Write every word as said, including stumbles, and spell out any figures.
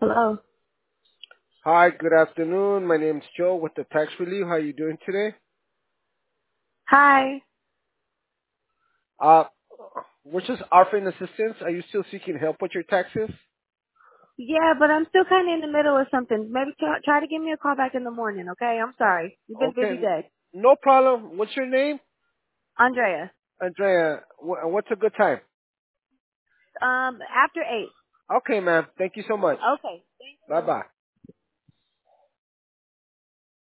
Hello. Hi, good afternoon. My name's Joe with the Tax Relief. How are you doing today? Hi. Uh, we're just offering assistance. Are you still seeking help with your taxes? Yeah, but I'm still kind of in the middle of something. Maybe try, try to give me a call back in the morning, okay? I'm sorry. You've been a busy Okay, day. no problem. What's your name? Andrea. Andrea. Wh- What's a good time? Um, after eight. Okay, ma'am. Thank you so much. Okay. Thank Bye you. bye.